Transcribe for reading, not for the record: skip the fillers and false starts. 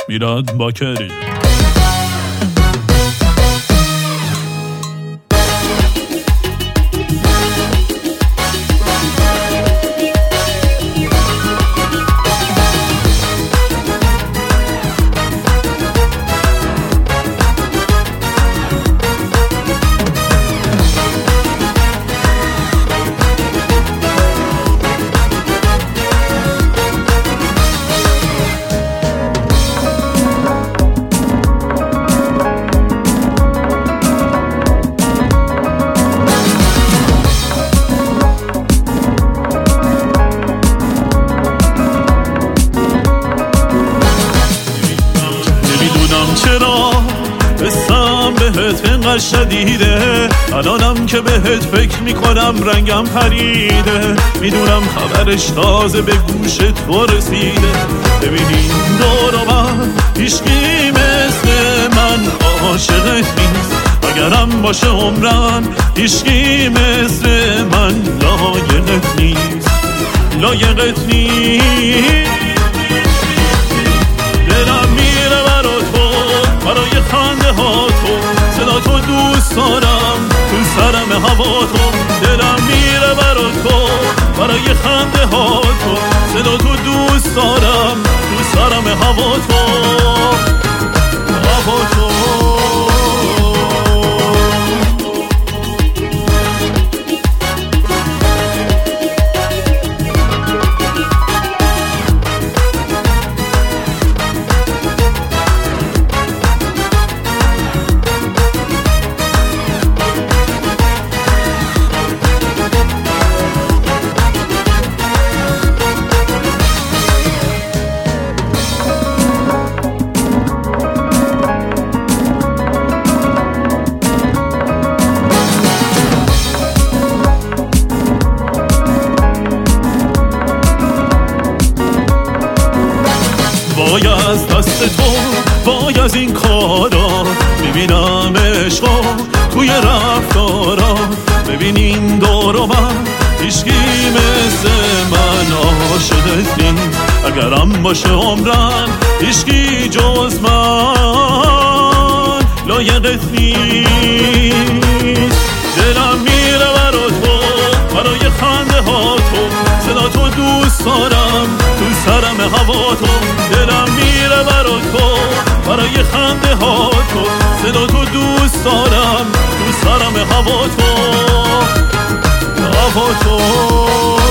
میراد باکری. چرا قصم بهت انقدر شدیده، الانم که بهت فکر میکنم رنگم پریده. میدونم خبرش تازه به گوش تو رسیده. ببینین دور و بر هیچکی مثل من عاشقت نیست، اگرم باشه عمرم هیچکی مثل من لایقت نیست، لایقت نیست. دلم میره برا تو، برای خنده ها تو، صدا تو دوست دارم تو سرم هوا تو. دلم میره برا تو، برای خنده ها تو، صدا تو دوست دارم تو سرم هوا تو، هوا تو. وای از دست تو، وای از این کارا، میبینم عشقا توی رفتارا. ببینین دور و بر هیچکی مثل من عاشقت نیست، اگرم باشه عمرم هیچکی جز من لایقت نیست. دلم میره برا تو، برای خنده ها تو، صدا تو دوست دارم تو سرم هوا تو. دلم میره برا تو، برای خنده ها تو، صدا تو دوست دارم تو سرم هوا تو، هوا تو.